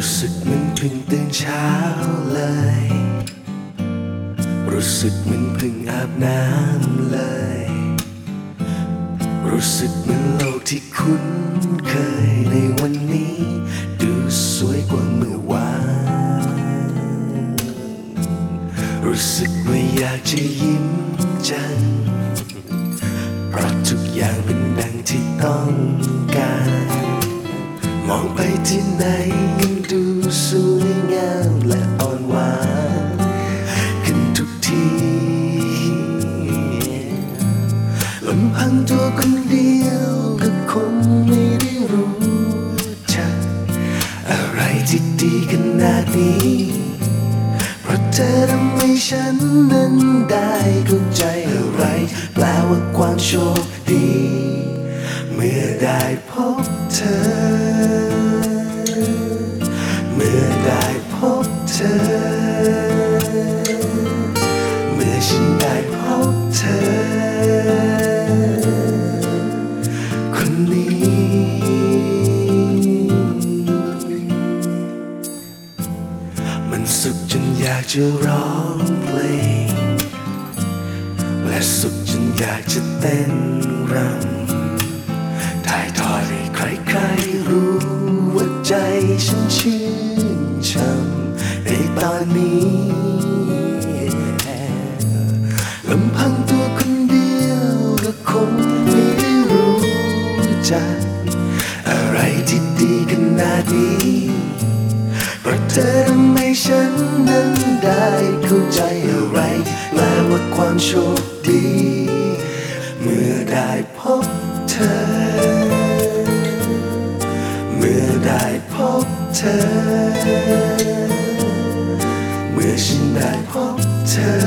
รู้สึกเหมือนเพิ่งตื่นเช้าเลยรู้สึกเหมือนเพิ่งอาบน้ำเลยรู้สึกเหมือนโลกที่คุ้นเคยในวันนี้ดูสวยกว่าเมื่อวานรู้สึกว่าอยากจะยิ้มจังเพราะทุกอย่างเป็นดังที่ต้องการมองไปที่ไหนยังดูสวยงามและอ่อนหวานขึ้นทุกทีลำพังตัวคนเดียวก็คงไม่ได้รู้จักอะไรที่ดีขนาดนี้เพราะเธอทำให้ฉันนั้นได้เข้าใจอะไรแปลว่าความโชคดีเมื่อได้พบเธอเมื่อได้พบเธอเมื่อฉันได้พบเธอคนนี้มันสุขจนอยากจะร้องเพลงและสุขจนอยากจะเต้นรำถ่ายทอดให้ใครๆรู้ว่าใจฉันชื่นช่ำในตอนนี้ลำพังตัวคนเดียวก็คงไม่ได้รู้จักอะไรที่ดีขนาดนี้เพราะเธอทำให้ฉันนั้นได้เข้าใจอะไรแปลว่าความโชคดีเมื่อได้พบเธอเมื่อได้พบเธอเมื่อฉันได้พบเธอ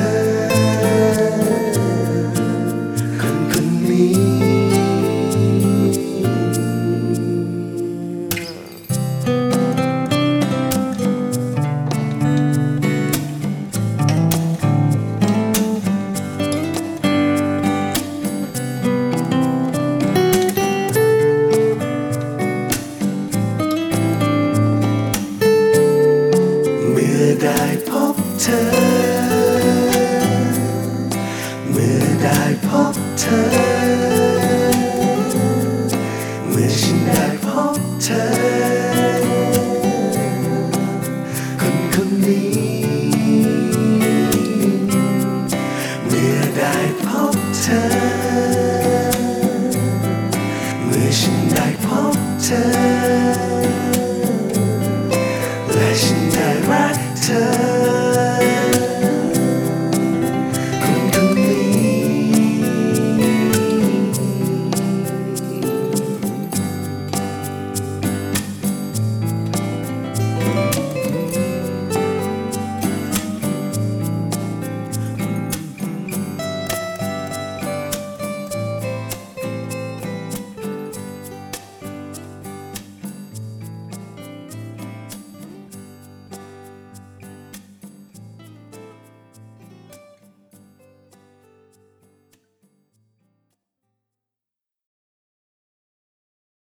คนนี้ได้พบเธอเมื่อได้พบเธอ